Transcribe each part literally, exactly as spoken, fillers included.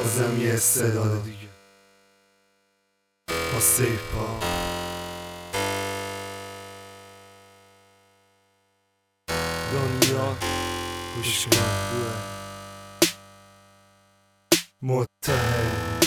بازم یه استعداد دیگه با سیف پا دنیا گوش کن متحد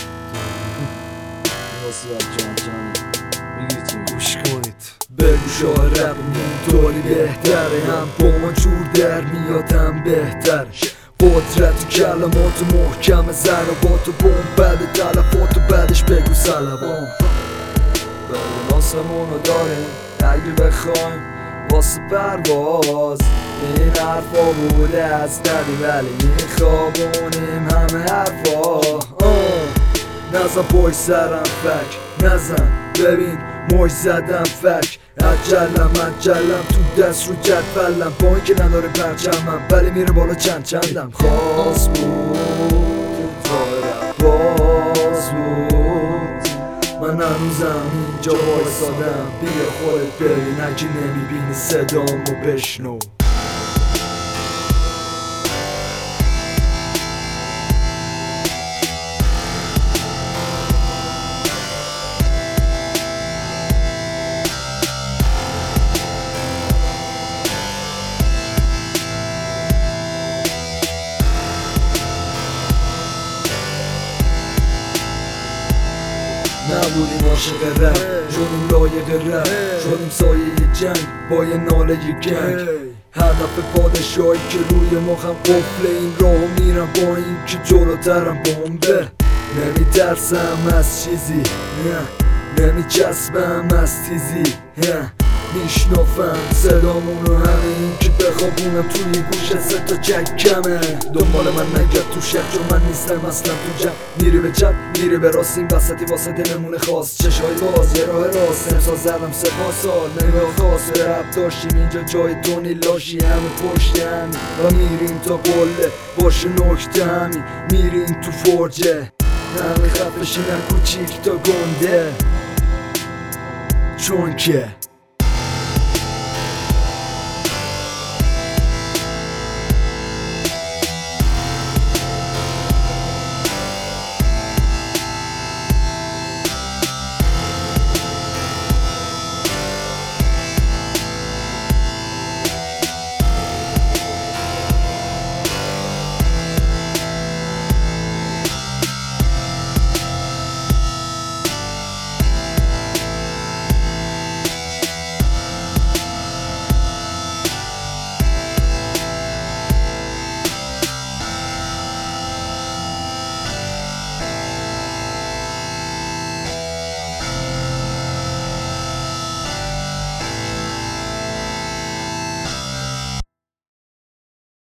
نصرت جان جان میگی چی؟ گوش کنید بگو شاعرم اینطوری بهتره هم با ما جور در میادم بهتر قدرت و کلمات محکم زن و با تو بوم بعد تلفات و بعدش بگو سلام بگو ناسمونو داریم اگه بخوایم واسه پرواز این حرفا بوده از ندی ولی میخوابونیم همه حرفا نزن پای سرم فک نزن ببین موش زدم فک عجلم عجلم تو دست رو جدولم با اینکه نداره پرچمم ولی میره بالا چند چندم خواست بود تا باز بود من هنوزم اینجا وایسادم بیا خودت ببین اگه نمیبینی صدامو بشنو نبودیم عاشق رپ شدیم لایق رپ شدیم سایه جنگ با یه ناله گنگ هدف پادشاهی که روی مخم قفله این راهو میرم با این که جلوترم بمبه نمیترسم از چیزی نه نمیچسبم از تیزی میشنافم صدامونو همه این که بخوابونم توی گوشه سه تا چکمه دنبال من نگرد تو شک چون من نیستم اصلا تو جمع میری به چپ میری به راست این وسطی واسه دلمونه خواست چشای باز یه راه راست امسال زدم سپاه سال نگاه خواست رب داشتیم اینجا جای دونی لاشی همه پشت همین و میریم تا قله باشه نکته همین میریم تو فرجه همه خفشینم کوچیک تا گنده چون که